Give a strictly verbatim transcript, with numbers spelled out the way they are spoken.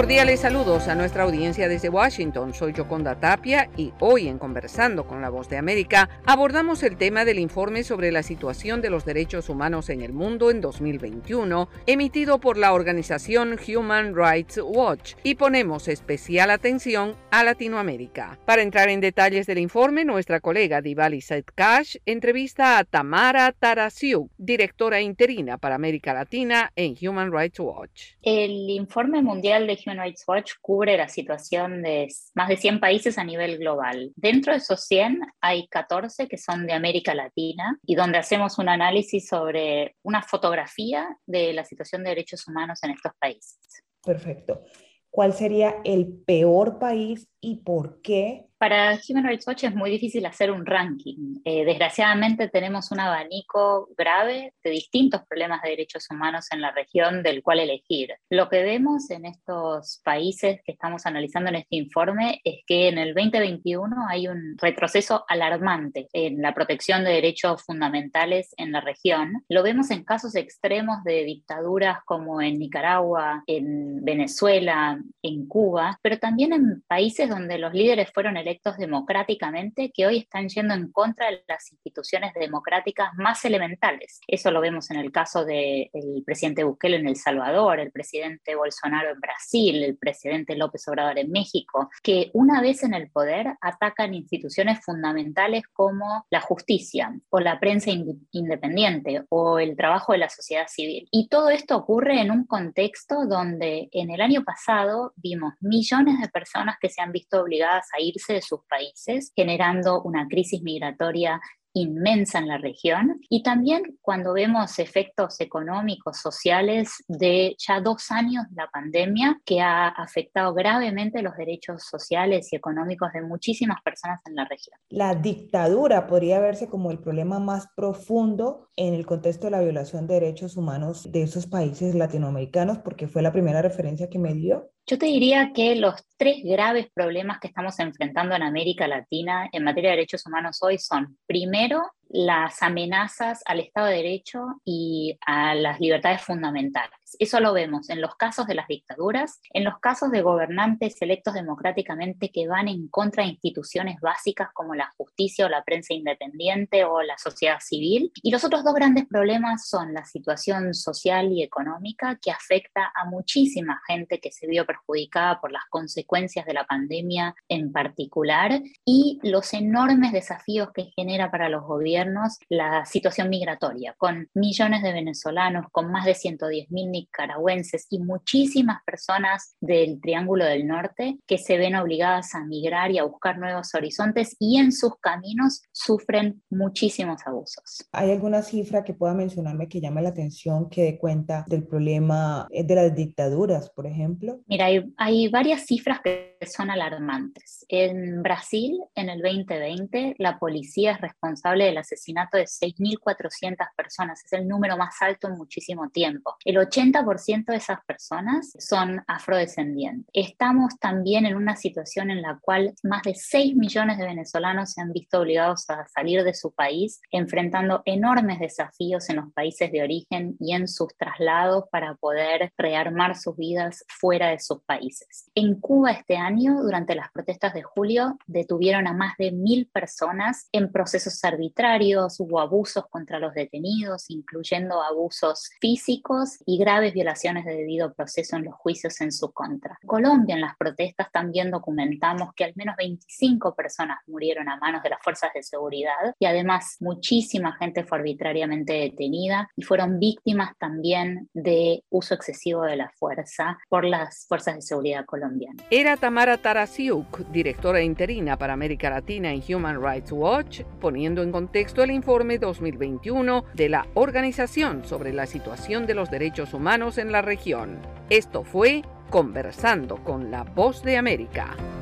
Cordiales saludos a nuestra audiencia desde Washington. Soy Yoconda Tapia y hoy en Conversando con la Voz de América abordamos el tema del informe sobre la situación de los derechos humanos en el mundo en dos mil veintiuno, emitido por la organización Human Rights Watch, y ponemos especial atención a Latinoamérica. Para entrar en detalles del informe, nuestra colega Diwali Setkash entrevista a Tamara Tarasiuk, directora interina para América Latina en Human Rights Watch. El informe mundial de Human Rights Watch cubre la situación de más de cien países a nivel global. Dentro de esos cien hay catorce que son de América Latina y donde hacemos un análisis sobre una fotografía de la situación de derechos humanos en estos países. Perfecto. ¿Cuál sería el peor país y por qué? Para Human Rights Watch es muy difícil hacer un ranking. Eh, desgraciadamente tenemos un abanico grave de distintos problemas de derechos humanos en la región del cual elegir. Lo que vemos en estos países que estamos analizando en este informe es que en el veinte veintiuno hay un retroceso alarmante en la protección de derechos fundamentales en la región. Lo vemos en casos extremos de dictaduras como en Nicaragua, en Venezuela, en Cuba, pero también en países donde los líderes fueron electos democráticamente, que hoy están yendo en contra de las instituciones democráticas más elementales. Eso lo vemos en el caso del presidente Bukele en El Salvador, el presidente Bolsonaro en Brasil, el presidente López Obrador en México, que una vez en el poder atacan instituciones fundamentales como la justicia o la prensa independiente o el trabajo de la sociedad civil. Y todo esto ocurre en un contexto donde en el año pasado vimos millones de personas que se han visto obligadas a irse de sus países, generando una crisis migratoria inmensa en la región, y también cuando vemos efectos económicos, sociales de ya dos años de la pandemia que ha afectado gravemente los derechos sociales y económicos de muchísimas personas en la región. La dictadura podría verse como el problema más profundo en el contexto de la violación de derechos humanos de esos países latinoamericanos, porque fue la primera referencia que me dio. Yo te diría que los tres graves problemas que estamos enfrentando en América Latina en materia de derechos humanos hoy son, primero, las amenazas al Estado de Derecho y a las libertades fundamentales. Eso lo vemos en los casos de las dictaduras, en los casos de gobernantes electos democráticamente que van en contra de instituciones básicas como la justicia o la prensa independiente o la sociedad civil. Y los otros dos grandes problemas son la situación social y económica que afecta a muchísima gente que se vio perjudicada por las consecuencias de la pandemia en particular, y los enormes desafíos que genera para los gobiernos la situación migratoria, con millones de venezolanos, con más de ciento diez mil nicaragüenses y muchísimas personas del Triángulo del Norte que se ven obligadas a migrar y a buscar nuevos horizontes, y en sus caminos sufren muchísimos abusos. ¿Hay alguna cifra que pueda mencionarme que llame la atención, que dé cuenta del problema de las dictaduras, por ejemplo? Mira, hay, hay varias cifras que son alarmantes. En Brasil, en el veinte veinte, la policía es responsable del asesinato de seis mil cuatrocientas personas. Es el número más alto en muchísimo tiempo. El ochenta por ciento de esas personas son afrodescendientes. Estamos también en una situación en la cual más de seis millones de venezolanos se han visto obligados a salir de su país, enfrentando enormes desafíos en los países de origen y en sus traslados para poder rearmar sus vidas fuera de sus países. En Cuba este año, durante las protestas de julio, detuvieron a más de mil personas en procesos arbitrarios. Hubo abusos contra los detenidos, incluyendo abusos físicos y graves violaciones de debido proceso en los juicios en su contra. En Colombia, en las protestas, también documentamos que al menos veinticinco personas murieron a manos de las fuerzas de seguridad, y además muchísima gente fue arbitrariamente detenida y fueron víctimas también de uso excesivo de la fuerza por las fuerzas de seguridad colombianas. Era Tamara Tarasiuk, directora interina para América Latina en Human Rights Watch, poniendo en contexto el informe dos mil veintiuno de la Organización sobre la situación de los derechos humanos en la región. Esto fue Conversando con la Voz de América.